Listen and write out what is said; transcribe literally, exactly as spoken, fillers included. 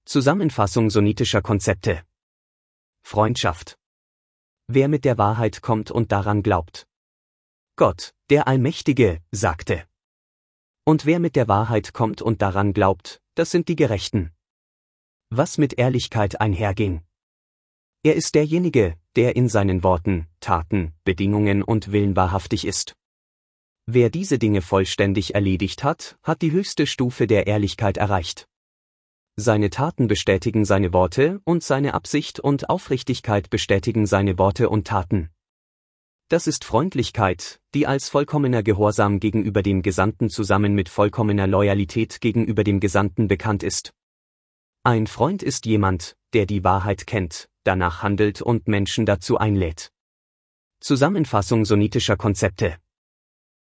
Zusammenfassung sunnitischer Konzepte. Freundschaft. Wer mit der Wahrheit kommt und daran glaubt. Gott, der Allmächtige, sagte. Und wer mit der Wahrheit kommt und daran glaubt, das sind die Gerechten. Was mit Ehrlichkeit einherging. Er ist derjenige, der in seinen Worten, Taten, Bedingungen und Willen wahrhaftig ist. Wer diese Dinge vollständig erledigt hat, hat die höchste Stufe der Ehrlichkeit erreicht. Seine Taten bestätigen seine Worte und seine Absicht und Aufrichtigkeit bestätigen seine Worte und Taten. Das ist Freundlichkeit, die als vollkommener Gehorsam gegenüber dem Gesandten zusammen mit vollkommener Loyalität gegenüber dem Gesandten bekannt ist. Ein Freund ist jemand, der die Wahrheit kennt, danach handelt und Menschen dazu einlädt. Zusammenfassung sunnitischer Konzepte.